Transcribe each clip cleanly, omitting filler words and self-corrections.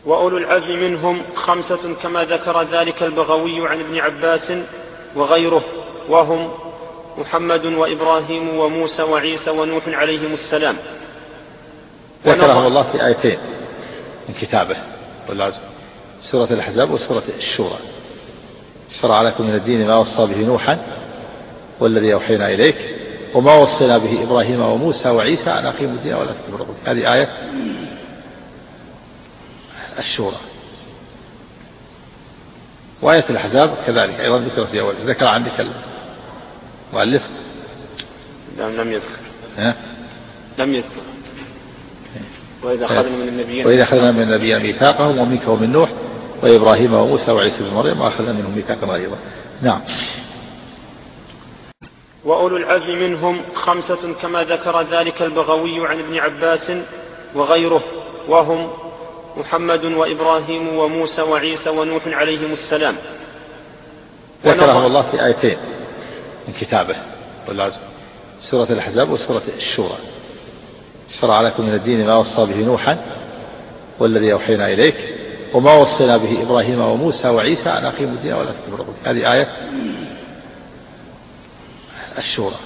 وأولو العزم منهم 5 كما ذكر ذلك البغوي عن ابن عباس وغيره، وهم محمد وإبراهيم وموسى وعيسى ونوح عليهم السلام. ذكرهم الله في آيتين من كتابه والعزم، سورة الأحزاب وسورة الشورى. شرع لكم من الدين ما وصى به نوحا والذي أوحينا إليك وما وصينا به إبراهيم وموسى وعيسى أن أقيموا الدين ولا تفرقوا. هذه آية الشورى. وآية الأحزاب كذلك أيضا ذكرت في أول. ذكر عندك المؤلف؟ لم يذكر. وإذا أخذنا من النبيين ميثاقهم ومنك ومن نوح وإبراهيم وموسى وعيسى بن مريم وأخذنا منهم ميثاقا غليظا. نعم. وأولو العزم منهم 5 كما ذكر ذلك البغوي عن ابن عباس وغيره، وهم محمد وإبراهيم وموسى وعيسى ونوح عليهم السلام. ذكرهم الله في آيتين من كتابه والعزم، سورة الأحزاب وسورة الشورى. شرع لكم من الدين ما وصى به نوحا والذي أوحينا إليك وما وصينا به إبراهيم وموسى وعيسى أن أقيموا الدين ولا تفرقوا. هذه آية الشورى.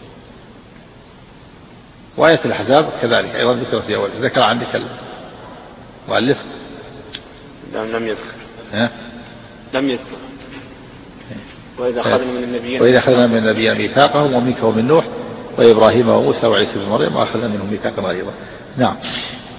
وآية الأحزاب كذلك أيضا ذكرت في أول. ذكر عندك المؤلف؟ لم يذكر. وإذا أخذنا من النبيين ميثاقهم ومنك ومن نوح وإبراهيم وموسى وعيسى بن مريم وأخذنا منهم ميثاقا غليظا. نعم.